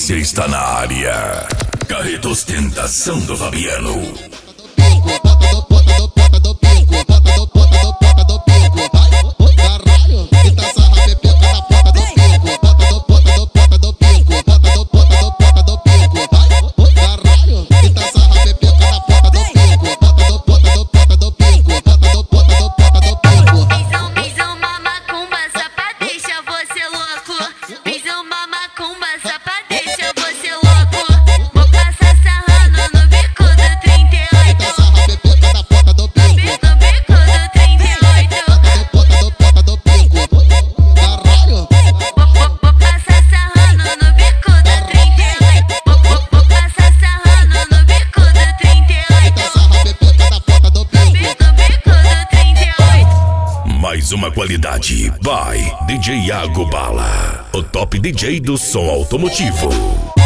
polícia está na área. Carreta ostentação do Fabiano. Mais uma qualidade by DJ Iago Bala, o top DJ do som automotivo.